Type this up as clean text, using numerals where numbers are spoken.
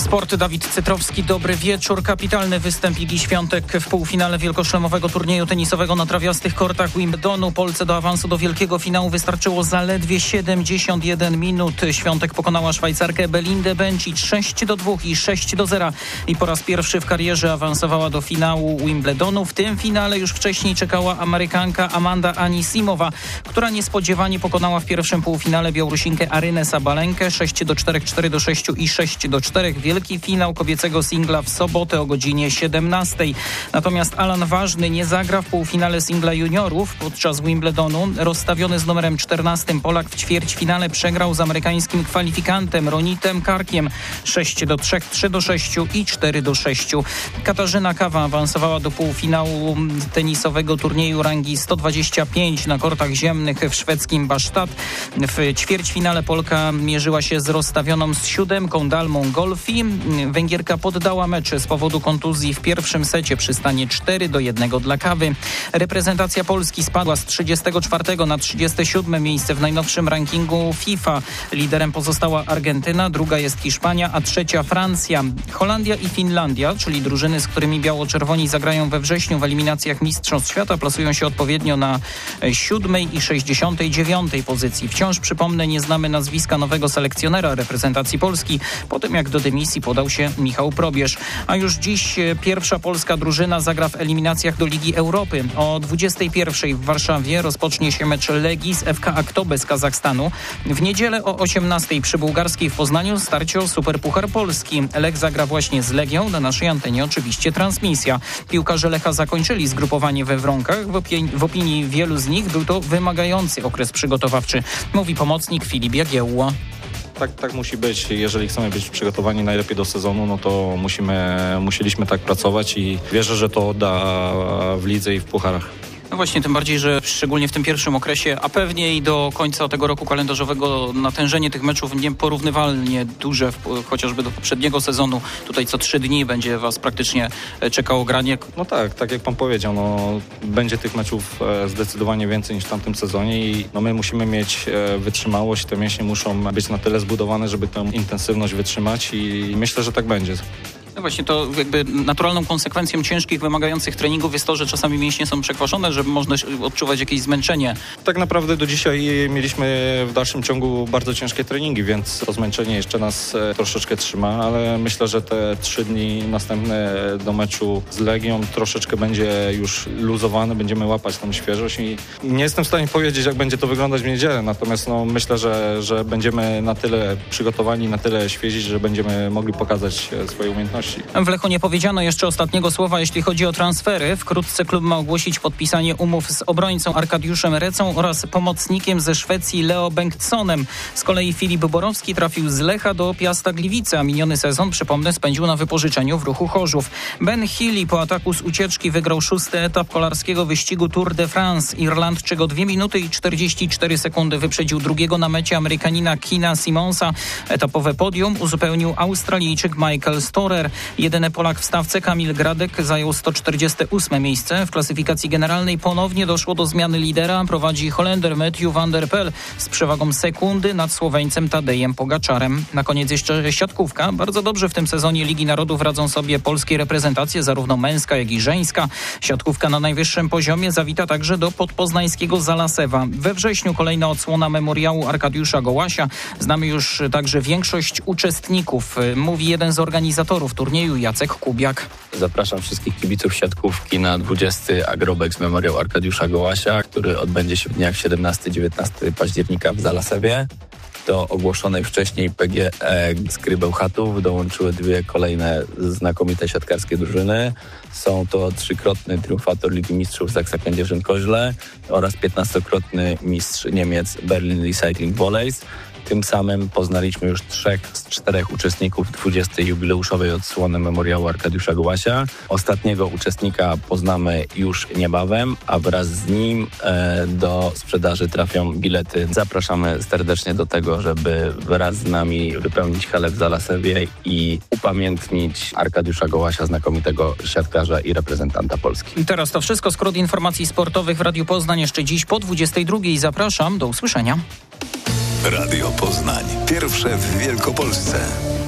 Sport, Dawid Cytrowski, dobry wieczór. Kapitalny występ Igi Świątek w półfinale wielkoszlemowego turnieju tenisowego na trawiastych kortach Wimbledonu. Polce do awansu do wielkiego finału wystarczyło zaledwie 71 minut. Świątek pokonała Szwajcarkę Belindę Bencic 6-2 i 6-0 i po raz pierwszy w karierze awansowała do finału Wimbledonu. W tym finale już wcześniej czekała Amerykanka Amanda Anisimowa, która niespodziewanie pokonała w pierwszym półfinale Białorusinkę Arynę Sabalenkę 6-4, 4-6 i 6-4. Wielki finał kobiecego singla w sobotę o godzinie 17. Natomiast Alan Ważny nie zagra w półfinale singla juniorów podczas Wimbledonu. Rozstawiony z numerem 14 Polak w ćwierćfinale przegrał z amerykańskim kwalifikantem Ronitem Karkiem 6-3, 3-6 i 4-6. Katarzyna Kawa awansowała do półfinału tenisowego turnieju rangi 125 na kortach ziemnych w szwedzkim Bastad. W ćwierćfinale Polka mierzyła się z rozstawioną z 7 Dalmą Golfi. Węgierka poddała mecz z powodu kontuzji w pierwszym secie przy stanie 4-1 dla Kawy. Reprezentacja Polski spadła z 34 na 37 miejsce w najnowszym rankingu FIFA. Liderem pozostała Argentyna, druga jest Hiszpania, a trzecia Francja. Holandia i Finlandia, czyli drużyny, z którymi biało-czerwoni zagrają we wrześniu w eliminacjach Mistrzostw Świata, plasują się odpowiednio na 7 i 69 pozycji. Wciąż, przypomnę, nie znamy nazwiska nowego selekcjonera reprezentacji Polski, po tym jak do dymisji podał się Michał Probierz. A już dziś pierwsza polska drużyna zagra w eliminacjach do Ligi Europy. O 21 w Warszawie rozpocznie się mecz Legii z FK Aktobe z Kazachstanu. W niedzielę o 18 przy Bułgarskiej w Poznaniu starcie o Superpuchar Polski. Lech zagra właśnie z Legią, na naszej antenie oczywiście transmisja. Piłkarze Lecha zakończyli zgrupowanie we Wronkach. W opinii wielu z nich był to wymagający okres przygotowawczy, mówi pomocnik Filip Jagiełło. Tak musi być. Jeżeli chcemy być przygotowani najlepiej do sezonu, no to musieliśmy tak pracować i wierzę, że to da w lidze i w pucharach. No właśnie, tym bardziej, że szczególnie w tym pierwszym okresie, a pewnie i do końca tego roku kalendarzowego natężenie tych meczów nieporównywalnie duże, chociażby do poprzedniego sezonu. Tutaj co 3 dni będzie was praktycznie czekało granie. No tak jak pan powiedział, będzie tych meczów zdecydowanie więcej niż w tamtym sezonie i my musimy mieć wytrzymałość, te mięśnie muszą być na tyle zbudowane, żeby tę intensywność wytrzymać i myślę, że tak będzie. No właśnie, to jakby naturalną konsekwencją ciężkich, wymagających treningów jest to, że czasami mięśnie są przekwaszone, że można odczuwać jakieś zmęczenie. Tak naprawdę do dzisiaj mieliśmy w dalszym ciągu bardzo ciężkie treningi, więc to zmęczenie jeszcze nas troszeczkę trzyma, ale myślę, że te 3 dni następne do meczu z Legią troszeczkę będzie już luzowane, będziemy łapać tą świeżość i nie jestem w stanie powiedzieć, jak będzie to wyglądać w niedzielę, natomiast myślę, że będziemy na tyle przygotowani, na tyle świeżi, że będziemy mogli pokazać swoje umiejętności. W Lechu nie powiedziano jeszcze ostatniego słowa, jeśli chodzi o transfery. Wkrótce klub ma ogłosić podpisanie umów z obrońcą Arkadiuszem Recą oraz pomocnikiem ze Szwecji Leo Bengtssonem. Z kolei Filip Borowski trafił z Lecha do Piasta Gliwice, a miniony sezon, przypomnę, spędził na wypożyczeniu w Ruchu Chorzów. Ben Healy po ataku z ucieczki wygrał 6. etap kolarskiego wyścigu Tour de France. Irlandczyk o 2 minuty i 44 sekundy wyprzedził drugiego na mecie Amerykanina Keena Simonsa. Etapowe podium uzupełnił Australijczyk Michael Storer. Jedyny Polak w stawce Kamil Gradek zajął 148 miejsce. W klasyfikacji generalnej ponownie doszło do zmiany lidera. Prowadzi Holender Matthew van der Poel z przewagą sekundy nad Słoweńcem Tadejem Pogaczarem. Na koniec jeszcze siatkówka. Bardzo dobrze w tym sezonie Ligi Narodów radzą sobie polskie reprezentacje, zarówno męska, jak i żeńska. Siatkówka na najwyższym poziomie zawita także do podpoznańskiego Zalasewa. We wrześniu kolejna odsłona memoriału Arkadiusza Gołasia. Znamy już także większość uczestników, mówi jeden z organizatorów turnieju Jacek Kubiak. Zapraszam wszystkich kibiców siatkówki na 20. Agrobex Memoriał Arkadiusza Gołasia, który odbędzie się w dniach 17-19 października w Zalasewie. Do ogłoszonej wcześniej PGE Skry Bełchatów dołączyły 2 kolejne znakomite siatkarskie drużyny. Są to 3-krotny triumfator Ligi Mistrzów Zaksa Kędzierzyn-Koźle oraz 15-krotny mistrz Niemiec Berlin Recycling Volleys. Tym samym poznaliśmy już 3 z 4 uczestników 20. jubileuszowej odsłony Memoriału Arkadiusza Gołasia. Ostatniego uczestnika poznamy już niebawem, a wraz z nim do sprzedaży trafią bilety. Zapraszamy serdecznie do tego, żeby wraz z nami wypełnić halę w Zalasewie i upamiętnić Arkadiusza Gołasia, znakomitego siatkarza i reprezentanta Polski. I teraz to wszystko. Skrót informacji sportowych w Radiu Poznań jeszcze dziś po 22. Zapraszam, do usłyszenia. Radio Poznań. Pierwsze w Wielkopolsce.